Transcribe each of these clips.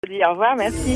Je dis au revoir, merci.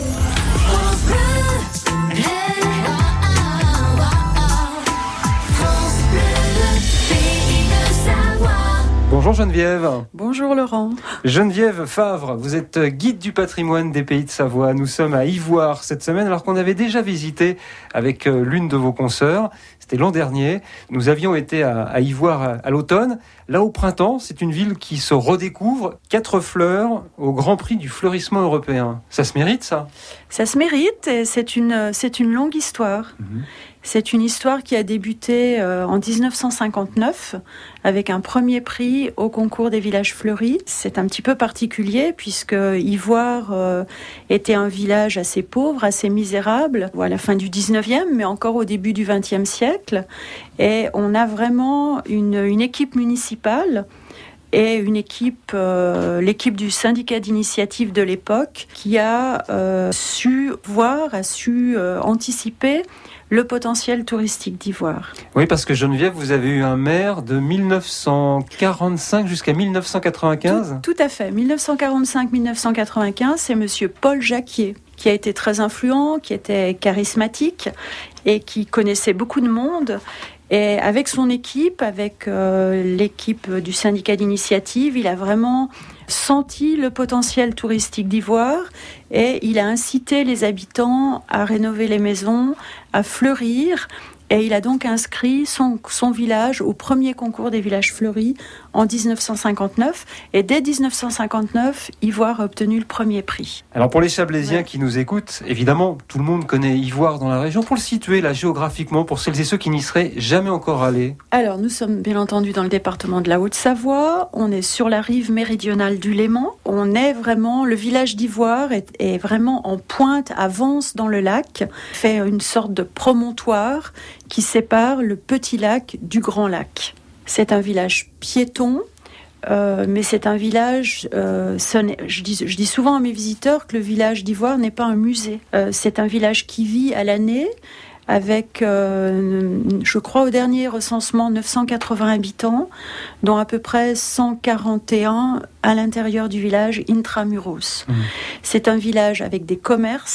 Bonjour Geneviève. Bonjour Laurent. Geneviève Favre, vous êtes guide du patrimoine des Pays de Savoie. Nous sommes à Ivoire cette semaine alors qu'on avait déjà visité avec l'une de vos consoeurs. C'était l'an dernier. Nous avions été à Ivoire à l'automne. Là au printemps, c'est une ville qui se redécouvre. 4 fleurs au Grand Prix du fleurissement européen. Ça se mérite ça ? Ça se mérite et c'est une longue histoire. C'est une histoire qui a débuté en 1959 avec un premier prix au concours des villages fleuris. C'est un petit peu particulier puisque Ivoire était un village assez pauvre, assez misérable à la fin du 19e, mais encore au début du 20e siècle. Et on a vraiment une équipe municipale et une équipe, l'équipe du syndicat d'initiative de l'époque qui a su anticiper le potentiel touristique d'Ivoire. Oui, parce que Geneviève, vous avez eu un maire de 1945 jusqu'à 1995 ? Tout à fait. 1945-1995, c'est monsieur Paul Jacquier, qui a été très influent, qui était charismatique et qui connaissait beaucoup de monde. Et avec son équipe, avec l'équipe du syndicat d'initiative, il a vraiment senti le potentiel touristique d'Ivoire et il a incité les habitants à rénover les maisons, à fleurir. Et il a donc inscrit son village au premier concours des villages fleuris en 1959. Et dès 1959, Ivoire a obtenu le premier prix. Alors pour les Chablaisiens qui nous écoutent, évidemment, tout le monde connaît Ivoire dans la région. Pour le situer là géographiquement, pour celles et ceux qui n'y seraient jamais encore allés. Alors nous sommes bien entendu dans le département de la Haute-Savoie. On est sur la rive méridionale du Léman. Le village d'Ivoire est vraiment en pointe, avance dans le lac, fait une sorte de promontoire qui sépare le petit lac du grand lac. C'est un village piéton, mais c'est un village... je dis souvent à mes visiteurs que le village d'Ivoire n'est pas un musée. C'est un village qui vit à l'année avec, je crois au dernier recensement, 980 habitants, dont à peu près 141 à l'intérieur du village intramuros. C'est un village avec des commerces,